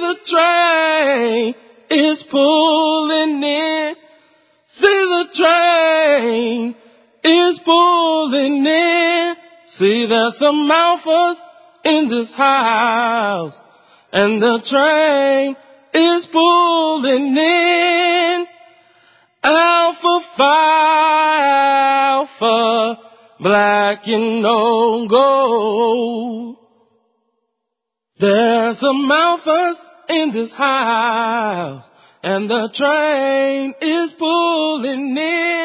the train is pulling in. See the train is pulling in. See, there's some alphas in this house, and the train is pulling in. Alpha Phi Alpha, black and no gold. There's some alphas in this house, and the train is pulling in.